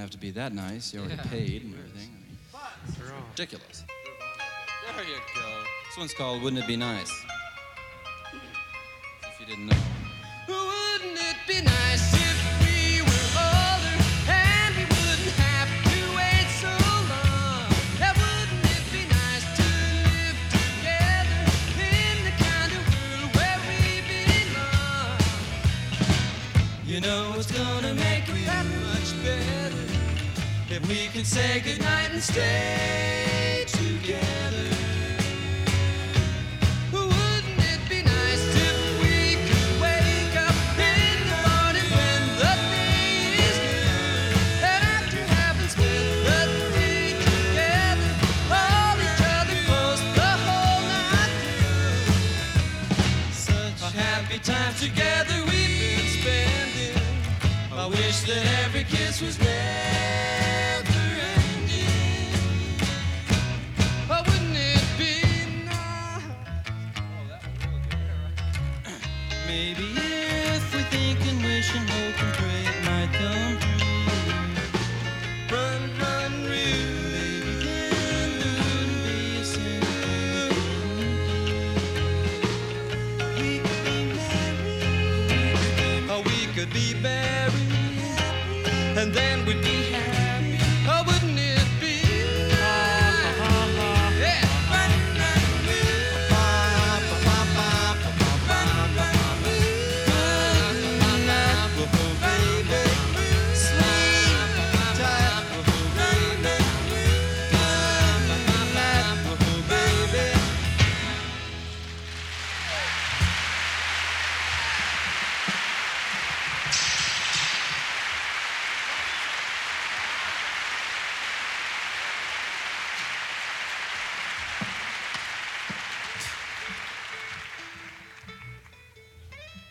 have to be that nice. You already paid and everything. I mean, ridiculous. There you go. This one's called Wouldn't It Be Nice? If you didn't know. Wouldn't it be nice if we were older and we wouldn't have to wait so long? And wouldn't it be nice to live together in the kind of world where we belong? You know it's gonna make it that much better if we could say goodnight and stay together. Wouldn't it be nice if we could wake up in the morning when the day is good, and after having spent the day together, hold each other close the whole night through? Such happy times together we've been spending. I wish that every kiss was never ending. Oh, wouldn't it be nice? Maybe if we think and wish and hope and pray it might come true. Run, run, real. Maybe then there wouldn't be a single thing we could do. We could be married. Oh, we could be married. And then we'd be